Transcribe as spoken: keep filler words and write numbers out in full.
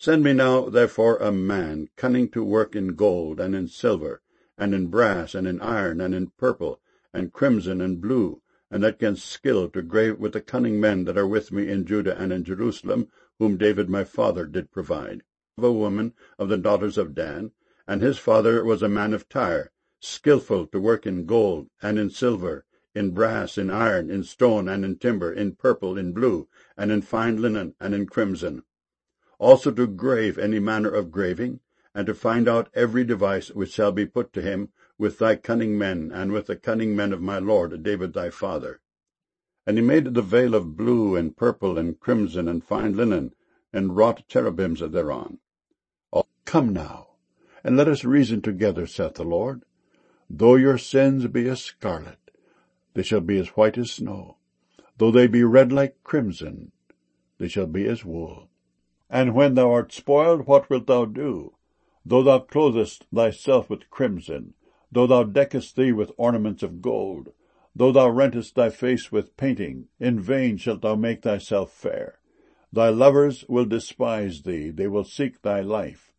Send me now therefore a man cunning to work in gold, and in silver, and in brass, and in iron, and in purple, and crimson, and blue, and that can skill to grave with the cunning men that are with me in Judah and in Jerusalem, whom David my father did provide. Of a woman of the daughters of Dan, and his father was a man of Tyre, skilful to work in gold, and in silver, in brass, in iron, in stone, and in timber, in purple, in blue, and in fine linen, and in crimson. Also to grave any manner of graving, and to find out every device which shall be put to him with thy cunning men, and with the cunning men of my lord David thy father. And he made the veil of blue, and purple, and crimson, and fine linen, and wrought cherubims thereon. Come now, and let us reason together, saith the Lord. Though your sins be as scarlet, they shall be as white as snow. Though they be red like crimson, they shall be as wool. And when thou art spoiled, what wilt thou do? Though thou clothest thyself with crimson, though thou deckest thee with ornaments of gold, though thou rentest thy face with painting, in vain shalt thou make thyself fair. Thy lovers will despise thee, they will seek thy life.